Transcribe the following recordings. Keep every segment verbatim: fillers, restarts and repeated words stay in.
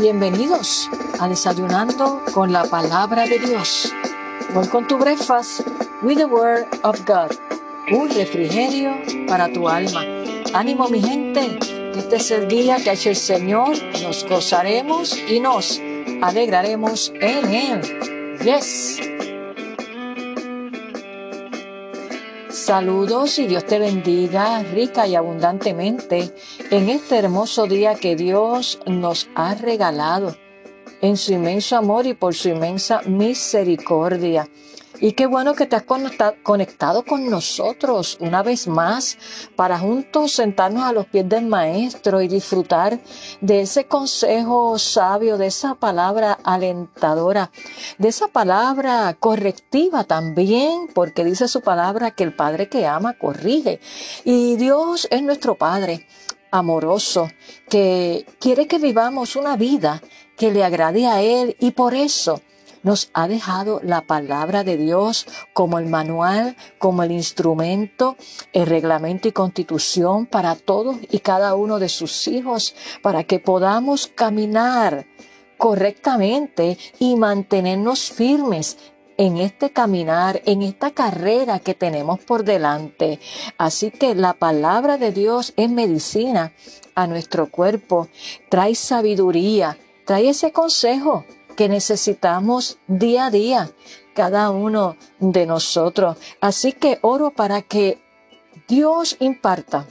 Bienvenidos a Desayunando con la Palabra de Dios. Welcome to breakfast with the Word of God. Un refrigerio para tu alma. Ánimo, mi gente, que este es el día que ha hecho el Señor. Nos gozaremos y nos alegraremos en Él. Yes. Saludos y Dios te bendiga rica y abundantemente en este hermoso día que Dios nos ha regalado en su inmenso amor y por su inmensa misericordia. Y qué bueno que te has conectado con nosotros una vez más para juntos sentarnos a los pies del Maestro y disfrutar de ese consejo sabio, de esa palabra alentadora, de esa palabra correctiva también, porque dice su palabra que el Padre que ama corrige. Y Dios es nuestro Padre amoroso, que quiere que vivamos una vida que le agrade a Él, y por eso nos ha dejado la palabra de Dios como el manual, como el instrumento, el reglamento y constitución para todos y cada uno de sus hijos, para que podamos caminar correctamente y mantenernos firmes en este caminar, en esta carrera que tenemos por delante. Así que la palabra de Dios es medicina a nuestro cuerpo, trae sabiduría, trae ese consejo que necesitamos día a día, cada uno de nosotros. Así que oro para que Dios imparta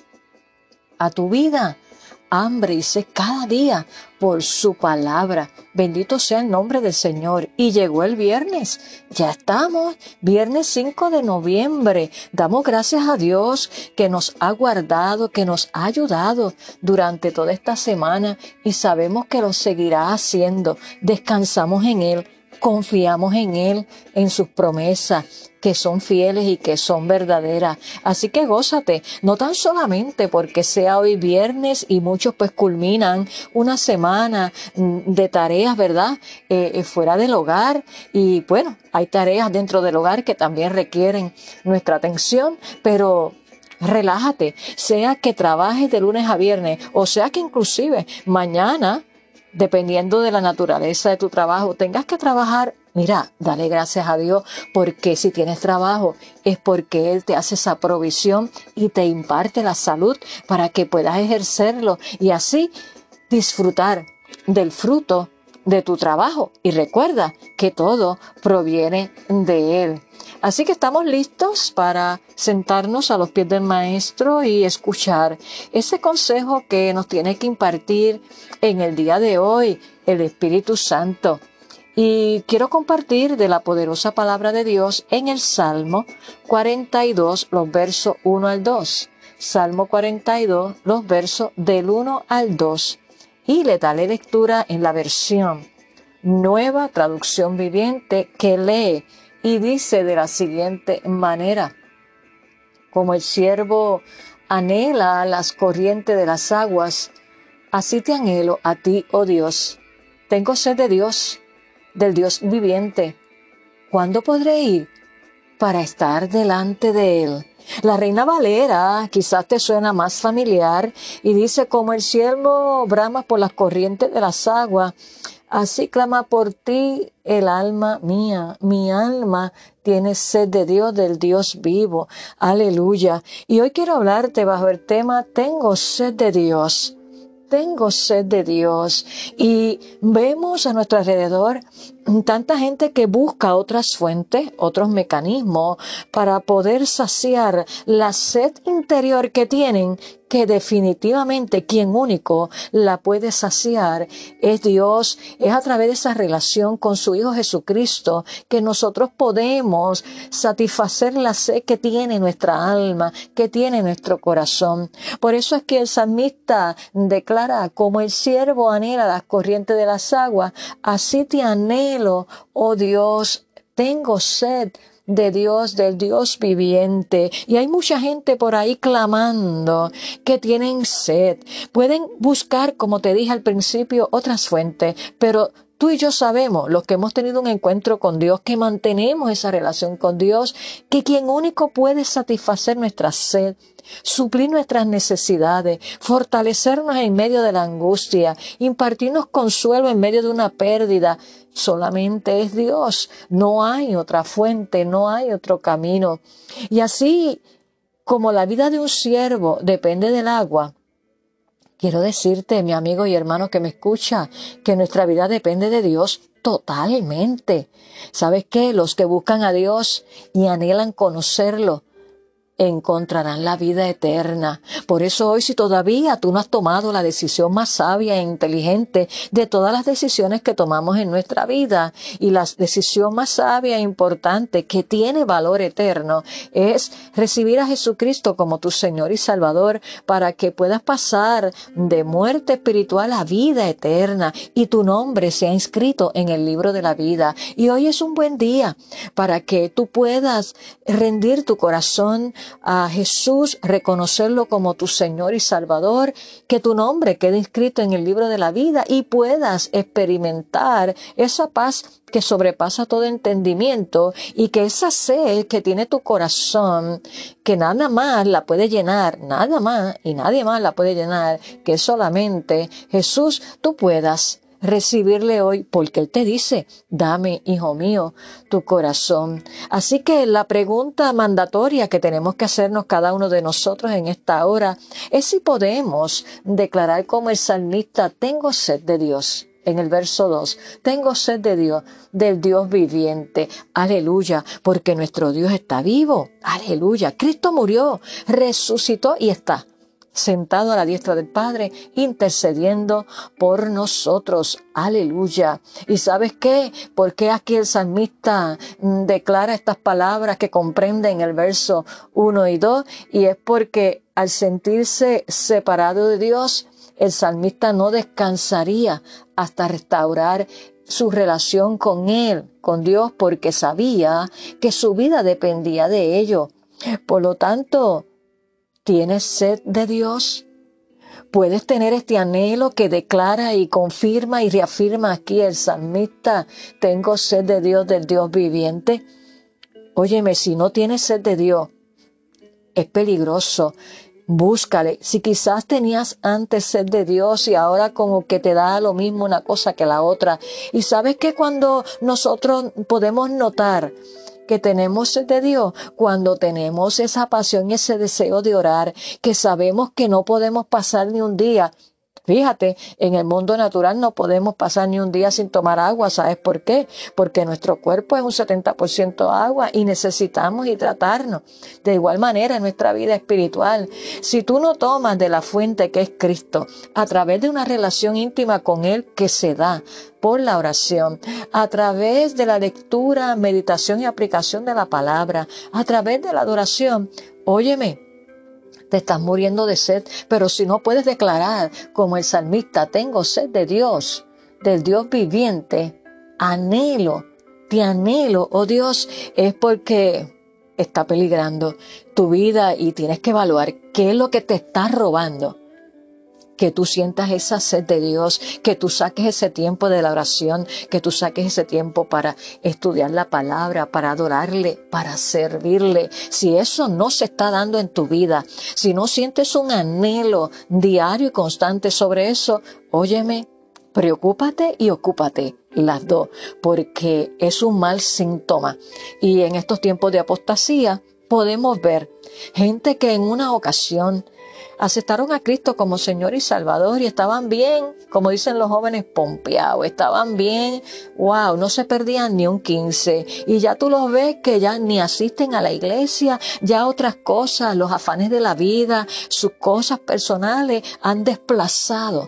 a tu vida hambre y sed cada día por su palabra. Bendito sea el nombre del Señor. Y llegó el viernes. Ya estamos, viernes cinco de noviembre. Damos gracias a Dios que nos ha guardado, que nos ha ayudado durante toda esta semana y sabemos que lo seguirá haciendo. Descansamos en Él, confiamos en Él, en sus promesas, que son fieles y que son verdaderas. Así que gózate, no tan solamente porque sea hoy viernes y muchos pues culminan una semana de tareas, ¿verdad? Eh, fuera del hogar, y bueno, hay tareas dentro del hogar que también requieren nuestra atención, pero relájate, sea que trabajes de lunes a viernes, o sea que inclusive mañana, dependiendo de la naturaleza de tu trabajo, tengas que trabajar. Mira, dale gracias a Dios, porque si tienes trabajo es porque Él te hace esa provisión y te imparte la salud para que puedas ejercerlo y así disfrutar del fruto de tu trabajo. Y recuerda que todo proviene de Él. Así que estamos listos para sentarnos a los pies del Maestro y escuchar ese consejo que nos tiene que impartir en el día de hoy el Espíritu Santo. Y quiero compartir de la poderosa palabra de Dios en el Salmo cuarenta y dos, los versos uno al dos. Salmo cuarenta y dos, los versos del uno al dos. Y le daré lectura en la versión Nueva Traducción Viviente, que lee y dice de la siguiente manera: como el siervo anhela las corrientes de las aguas, así te anhelo a ti, oh Dios. Tengo sed de Dios, del Dios viviente. ¿Cuándo podré ir para estar delante de Él? La Reina Valera quizás te suena más familiar y dice: como el siervo brama por las corrientes de las aguas, así clama por ti el alma mía. Mi alma tiene sed de Dios, del Dios vivo. Aleluya. Y hoy quiero hablarte bajo el tema: tengo sed de Dios. Tengo sed de Dios. Y vemos a nuestro alrededor tanta gente que busca otras fuentes, otros mecanismos para poder saciar la sed interior que tienen, que definitivamente quien único la puede saciar es Dios. Es a través de esa relación con su Hijo Jesucristo que nosotros podemos satisfacer la sed que tiene nuestra alma, que tiene nuestro corazón. Por eso es que el salmista declara: como el siervo anhela las corrientes de las aguas, así te anhelo, oh Dios. Tengo sed de Dios, del Dios viviente. Y hay mucha gente por ahí clamando que tienen sed. Pueden buscar, como te dije al principio, otras fuentes, pero Tú y yo sabemos, los que hemos tenido un encuentro con Dios, que mantenemos esa relación con Dios, que quien único puede satisfacer nuestra sed, suplir nuestras necesidades, fortalecernos en medio de la angustia, impartirnos consuelo en medio de una pérdida, solamente es Dios. No hay otra fuente, no hay otro camino. Y así como la vida de un siervo depende del agua, quiero decirte, mi amigo y hermano que me escucha, que nuestra vida depende de Dios totalmente. ¿Sabes qué? Los que buscan a Dios y anhelan conocerlo, encontrarán la vida eterna. Por eso hoy, si todavía tú no has tomado la decisión más sabia e inteligente de todas las decisiones que tomamos en nuestra vida, y la decisión más sabia e importante que tiene valor eterno es recibir a Jesucristo como tu Señor y Salvador, para que puedas pasar de muerte espiritual a vida eterna y tu nombre sea inscrito en el libro de la vida. Y hoy es un buen día para que tú puedas rendir tu corazón a Jesús, reconocerlo como tu Señor y Salvador, que tu nombre quede inscrito en el libro de la vida y puedas experimentar esa paz que sobrepasa todo entendimiento, y que esa sed que tiene tu corazón, que nada más la puede llenar, nada más y nadie más la puede llenar, que solamente Jesús, tú puedas recibirle hoy, porque Él te dice, dame, hijo mío, tu corazón. Así que la pregunta mandatoria que tenemos que hacernos cada uno de nosotros en esta hora es si podemos declarar como el salmista: tengo sed de Dios. En el verso dos, tengo sed de Dios, del Dios viviente. Aleluya, porque nuestro Dios está vivo. Aleluya, Cristo murió, resucitó y está sentado a la diestra del Padre, intercediendo por nosotros. Aleluya. ¿Y sabes qué? ¿Por qué aquí el salmista mm, declara estas palabras que comprende en el verso uno y dos? Y es porque al sentirse separado de Dios, el salmista no descansaría hasta restaurar su relación con Él, con Dios, porque sabía que su vida dependía de ello. Por lo tanto, ¿tienes sed de Dios? ¿Puedes tener este anhelo que declara y confirma y reafirma aquí el salmista? Tengo sed de Dios, del Dios viviente. Óyeme, si no tienes sed de Dios, es peligroso. Búscale. Si quizás tenías antes sed de Dios y ahora como que te da lo mismo una cosa que la otra. Y sabes que cuando nosotros podemos notar que tenemos sed de Dios, cuando tenemos esa pasión y ese deseo de orar, que sabemos que no podemos pasar ni un día. Fíjate, en el mundo natural no podemos pasar ni un día sin tomar agua. ¿Sabes por qué? Porque nuestro cuerpo es un setenta por ciento agua y necesitamos hidratarnos. De igual manera en nuestra vida espiritual, si tú no tomas de la fuente que es Cristo, a través de una relación íntima con Él que se da por la oración, a través de la lectura, meditación y aplicación de la palabra, a través de la adoración, óyeme, te estás muriendo de sed. Pero si no puedes declarar como el salmista, tengo sed de Dios, del Dios viviente, anhelo, te anhelo, oh Dios, es porque está peligrando tu vida y tienes que evaluar qué es lo que te está robando. Que tú sientas esa sed de Dios, que tú saques ese tiempo de la oración, que tú saques ese tiempo para estudiar la palabra, para adorarle, para servirle. Si eso no se está dando en tu vida, si no sientes un anhelo diario y constante sobre eso, óyeme, preocúpate y ocúpate, las dos, porque es un mal síntoma. Y en estos tiempos de apostasía podemos ver gente que en una ocasión aceptaron a Cristo como Señor y Salvador y estaban bien, como dicen los jóvenes, pompeados, estaban bien, wow, no se perdían ni un quince, y ya tú los ves que ya ni asisten a la iglesia, ya otras cosas, los afanes de la vida, sus cosas personales han desplazado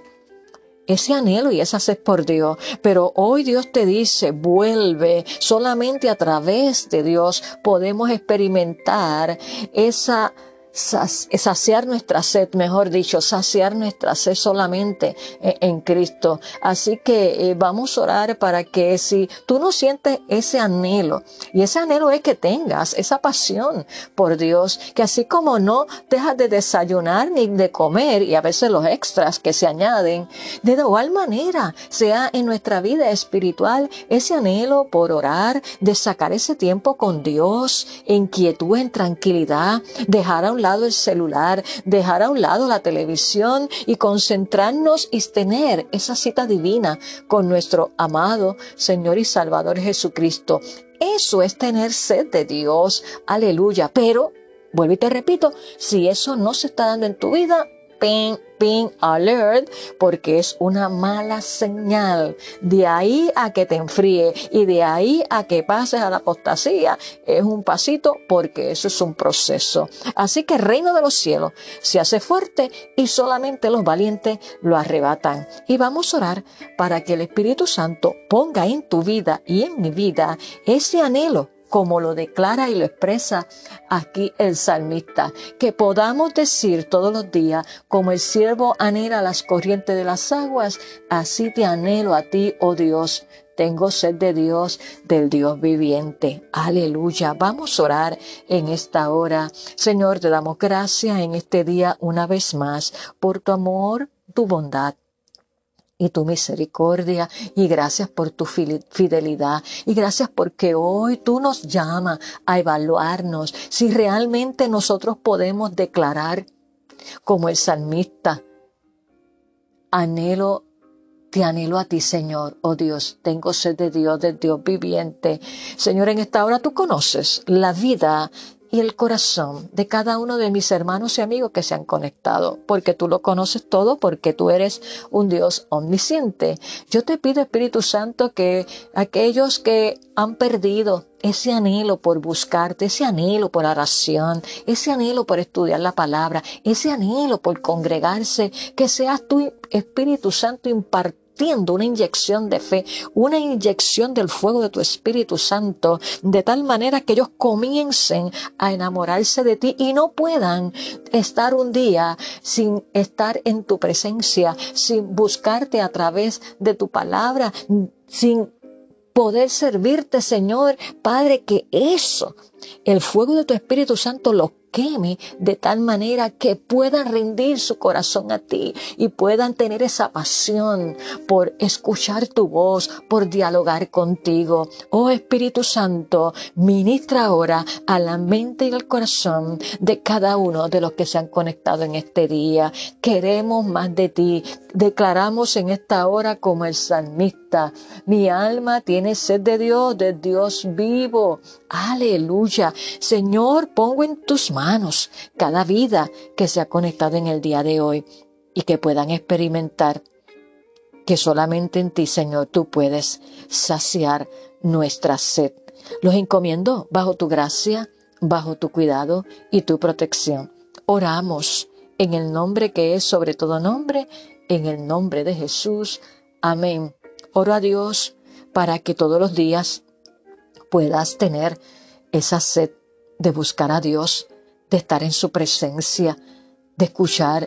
ese anhelo y esa sed por Dios. Pero hoy Dios te dice, vuelve. Solamente a través de Dios podemos experimentar esa saciar nuestra sed, mejor dicho, saciar nuestra sed solamente en Cristo. Así que eh, vamos a orar para que si tú no sientes ese anhelo, y ese anhelo es que tengas esa pasión por Dios, que así como no dejas de desayunar ni de comer, y a veces los extras que se añaden, de igual manera sea en nuestra vida espiritual ese anhelo por orar, de sacar ese tiempo con Dios, en quietud, en tranquilidad, dejar a un lado el celular, dejar a un lado la televisión y concentrarnos y tener esa cita divina con nuestro amado Señor y Salvador Jesucristo. Eso es tener sed de Dios. Aleluya. Pero, vuelvo y te repito, si eso no se está dando en tu vida, ping, ping, alert, porque es una mala señal. De ahí a que te enfríe y de ahí a que pases a la apostasía es un pasito, porque eso es un proceso. Así que el reino de los cielos se hace fuerte y solamente los valientes lo arrebatan. Y vamos a orar para que el Espíritu Santo ponga en tu vida y en mi vida ese anhelo, como lo declara y lo expresa aquí el salmista, que podamos decir todos los días, como el siervo anhela las corrientes de las aguas, así te anhelo a ti, oh Dios. Tengo sed de Dios, del Dios viviente. Aleluya. Vamos a orar en esta hora. Señor, te damos gracias en este día una vez más por tu amor, tu bondad y tu misericordia, y gracias por tu fidelidad, y gracias porque hoy tú nos llamas a evaluarnos si realmente nosotros podemos declarar como el salmista: anhelo, te anhelo a ti, Señor, oh Dios, tengo sed de Dios, del Dios viviente. Señor, en esta hora tú conoces la vida y el corazón de cada uno de mis hermanos y amigos que se han conectado, porque tú lo conoces todo, porque tú eres un Dios omnisciente. Yo te pido, Espíritu Santo, que aquellos que han perdido ese anhelo por buscarte, ese anhelo por oración, ese anhelo por estudiar la palabra, ese anhelo por congregarse, que seas tú, Espíritu Santo, impartiendo una inyección de fe, una inyección del fuego de tu Espíritu Santo, de tal manera que ellos comiencen a enamorarse de ti y no puedan estar un día sin estar en tu presencia, sin buscarte a través de tu palabra, sin poder servirte, Señor. Padre, que eso, el fuego de tu Espíritu Santo los queme de tal manera que puedan rendir su corazón a ti y puedan tener esa pasión por escuchar tu voz, por dialogar contigo. Oh Espíritu Santo, ministra ahora a la mente y al corazón de cada uno de los que se han conectado en este día. Queremos más de ti. Declaramos en esta hora como el salmista: mi alma tiene sed de Dios, de Dios vivo. Aleluya. Señor, pongo en tus manos cada vida que se ha conectado en el día de hoy y que puedan experimentar que solamente en ti, Señor, tú puedes saciar nuestra sed. Los encomiendo bajo tu gracia, bajo tu cuidado y tu protección. Oramos en el nombre que es sobre todo nombre, en el nombre de Jesús. Amén. Oro a Dios para que todos los días puedas tener esa sed de buscar a Dios, de estar en su presencia, de escuchar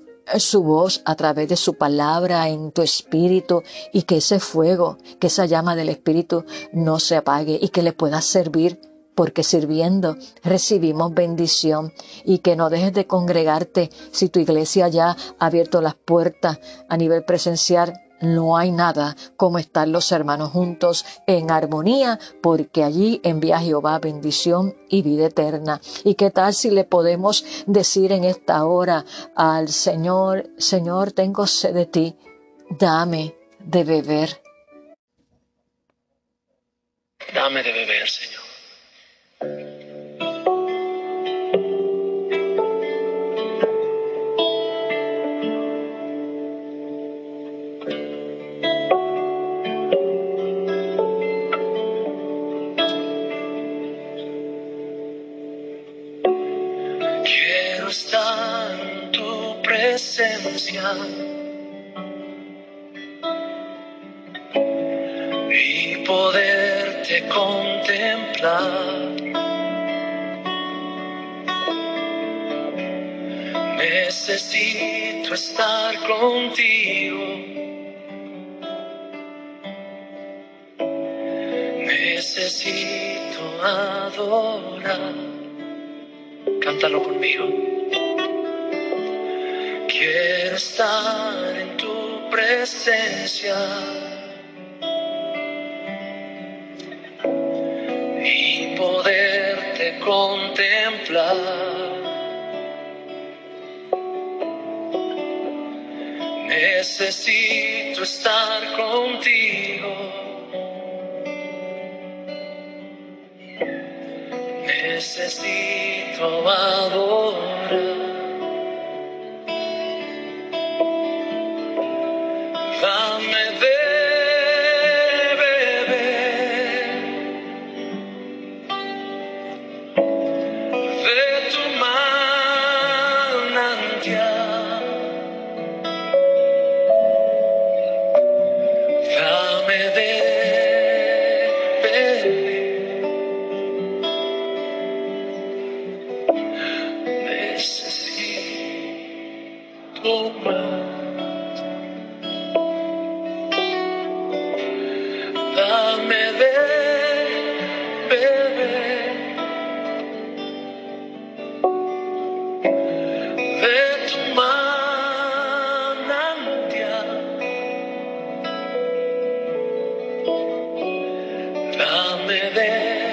su voz a través de su palabra en tu espíritu, y que ese fuego, que esa llama del espíritu no se apague y que le puedas servir, porque sirviendo recibimos bendición. Y que no dejes de congregarte. Si tu iglesia ya ha abierto las puertas a nivel presencial, no hay nada como estar los hermanos juntos en armonía, porque allí envía Jehová bendición y vida eterna. ¿Y qué tal si le podemos decir en esta hora al Señor: Señor, tengo sed de ti, dame de beber? Dame de beber, Señor. Quiero estar en tu presencia y poderte contemplar. Necesito estar contigo. Necesito adorar. Cántalo conmigo. Quiero estar en tu presencia y poderte contemplar. Necesito estar contigo. Necesito adorar. Dame de beber de tu manantial. Dame de beber. Necesito más. Dame de beber de tu manantial. Dame de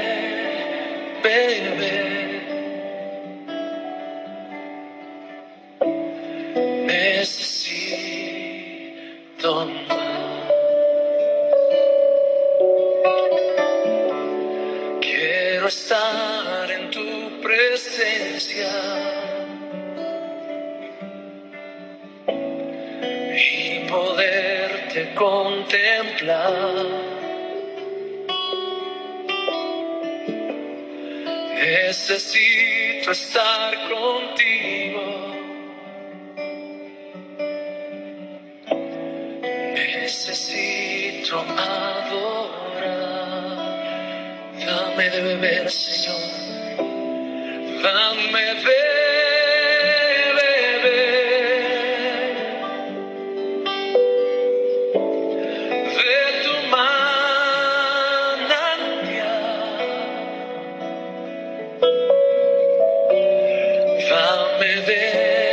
beber. Necesito más. Quiero estar en tu presencia y poderte contemplar. Necesito estar contigo. Necesito adorar. Dame de beber, Señor. Dame de beber de tu manantial. Dame de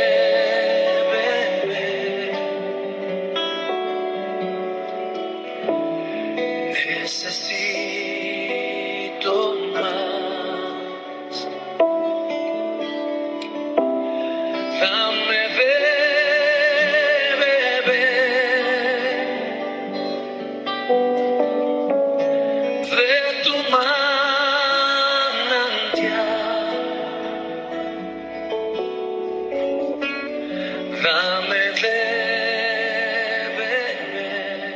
beber. Necesito más. Dame de beber de tu manantial. Dame de beber.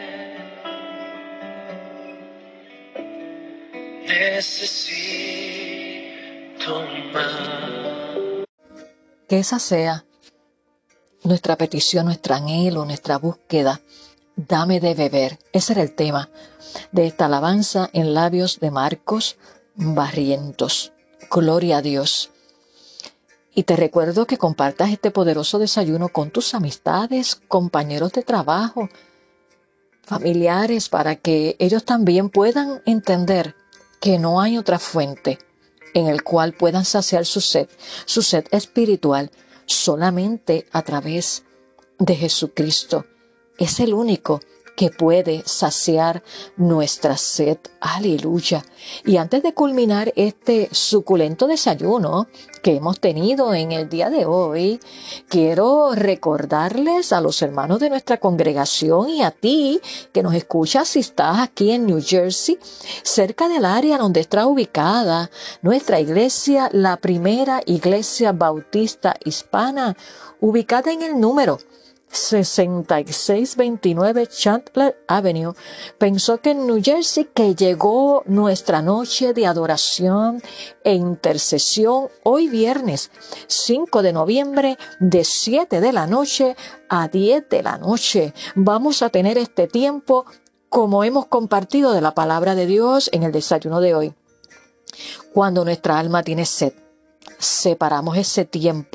Necesito más. Que esa sea nuestra petición, nuestro anhelo, nuestra búsqueda. Dame de beber. Ese era el tema de esta alabanza en labios de Marcos Barrientos. Gloria a Dios. Y te recuerdo que compartas este poderoso desayuno con tus amistades, compañeros de trabajo, familiares, para que ellos también puedan entender que no hay otra fuente en el cual puedan saciar su sed, su sed espiritual, solamente a través de Jesucristo. Es el único que puede saciar nuestra sed. Aleluya. Y antes de culminar este suculento desayuno que hemos tenido en el día de hoy, quiero recordarles a los hermanos de nuestra congregación y a ti que nos escuchas si estás aquí en New Jersey, cerca del área donde está ubicada nuestra iglesia, la primera iglesia bautista hispana, ubicada en el número sesenta y seis veintinueve Chandler Avenue, pensó que en New Jersey que llegó nuestra noche de adoración e intercesión hoy viernes cinco de noviembre de siete de la noche a diez de la noche. Vamos a tener este tiempo como hemos compartido de la palabra de Dios en el desayuno de hoy. Cuando nuestra alma tiene sed, separamos ese tiempo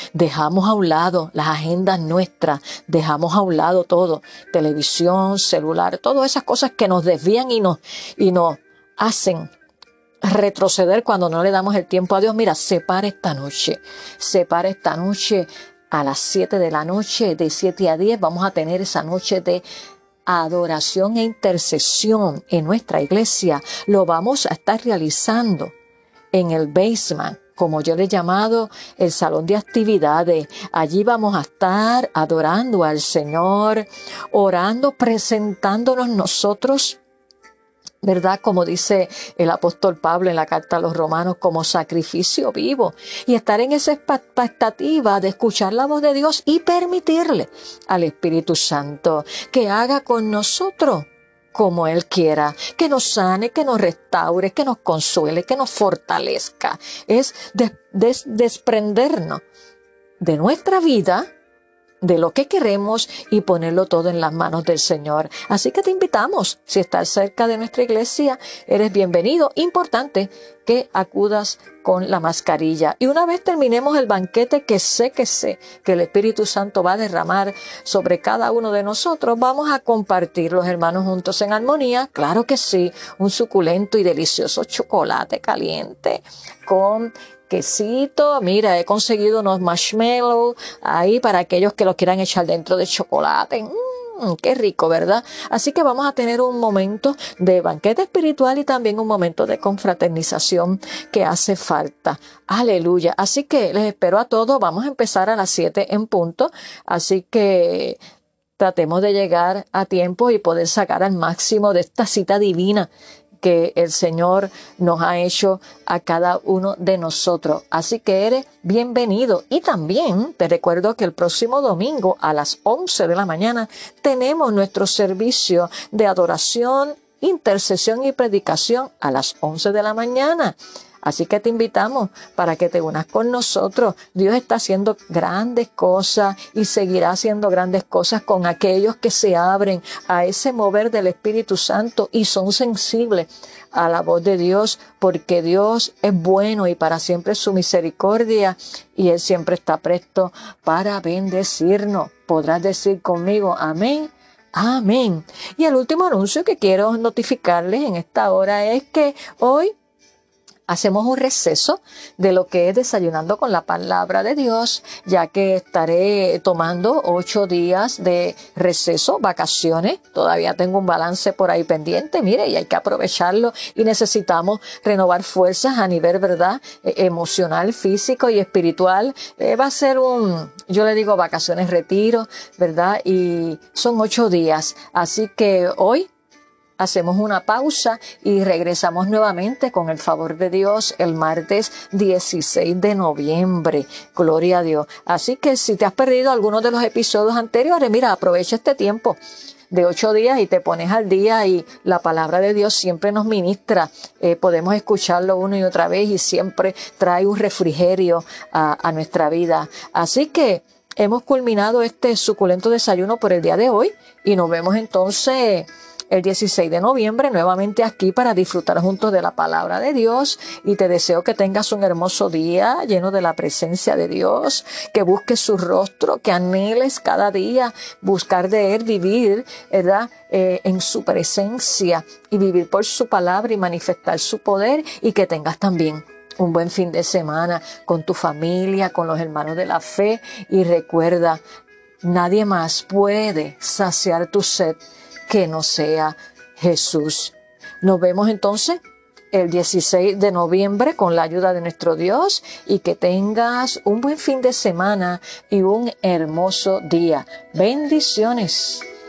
Dejamos a un lado las agendas nuestras, dejamos a un lado todo, televisión, celular, todas esas cosas que nos desvían y nos, y nos hacen retroceder cuando no le damos el tiempo a Dios. Mira, separa esta noche, separa esta noche a las siete de la noche, de siete a diez, vamos a tener esa noche de adoración e intercesión en nuestra iglesia. Lo vamos a estar realizando en el basement, como yo le he llamado, el salón de actividades. Allí vamos a estar adorando al Señor, orando, presentándonos nosotros, ¿verdad? Como dice el apóstol Pablo en la carta a los Romanos, como sacrificio vivo, y estar en esa expectativa de escuchar la voz de Dios y permitirle al Espíritu Santo que haga con nosotros como Él quiera, que nos sane, que nos restaure, que nos consuele, que nos fortalezca. Es des- des- desprendernos de nuestra vida, de lo que queremos, y ponerlo todo en las manos del Señor. Así que te invitamos, si estás cerca de nuestra iglesia, eres bienvenido. Importante que acudas con la mascarilla. Y una vez terminemos el banquete, que sé que sé que el Espíritu Santo va a derramar sobre cada uno de nosotros, vamos a compartir los hermanos juntos en armonía. Claro que sí, un suculento y delicioso chocolate caliente con quesito. Mira, he conseguido unos marshmallows ahí para aquellos que los quieran echar dentro de chocolate. Mmm, qué rico, ¿verdad? Así que vamos a tener un momento de banquete espiritual y también un momento de confraternización que hace falta. Aleluya. Así que les espero a todos. Vamos a empezar a las siete en punto. Así que tratemos de llegar a tiempo y poder sacar al máximo de esta cita divina que el Señor nos ha hecho a cada uno de nosotros. Así que eres bienvenido. Y también te recuerdo que el próximo domingo a las once de la mañana tenemos nuestro servicio de adoración, intercesión y predicación a las once de la mañana. Así que te invitamos para que te unas con nosotros. Dios está haciendo grandes cosas y seguirá haciendo grandes cosas con aquellos que se abren a ese mover del Espíritu Santo y son sensibles a la voz de Dios, porque Dios es bueno y para siempre es su misericordia, y Él siempre está presto para bendecirnos. Podrás decir conmigo, amén. Amén. Y el último anuncio que quiero notificarles en esta hora es que hoy hacemos un receso de lo que es Desayunando con la Palabra de Dios, ya que estaré tomando ocho días de receso, vacaciones. Todavía tengo un balance por ahí pendiente, mire, y hay que aprovecharlo, y necesitamos renovar fuerzas a nivel, ¿verdad?, eh, emocional, físico y espiritual. Eh, va a ser un, yo le digo vacaciones, retiro, ¿verdad? Y son ocho días. Así que hoy hacemos una pausa y regresamos nuevamente con el favor de Dios el martes dieciséis de noviembre. Gloria a Dios. Así que si te has perdido algunos de los episodios anteriores, mira, aprovecha este tiempo de ocho días y te pones al día, y la palabra de Dios siempre nos ministra. Eh, podemos escucharlo una y otra vez y siempre trae un refrigerio a, a nuestra vida. Así que hemos culminado este suculento desayuno por el día de hoy y nos vemos entonces el dieciséis de noviembre nuevamente aquí para disfrutar juntos de la palabra de Dios. Y te deseo que tengas un hermoso día lleno de la presencia de Dios, que busques su rostro, que anheles cada día buscar de Él, vivir, ¿verdad?, eh, en su presencia y vivir por su palabra y manifestar su poder, y que tengas también un buen fin de semana con tu familia, con los hermanos de la fe. Y recuerda, nadie más puede saciar tu sed que no sea Jesús. Nos vemos entonces el dieciséis de noviembre con la ayuda de nuestro Dios, y que tengas un buen fin de semana y un hermoso día. Bendiciones.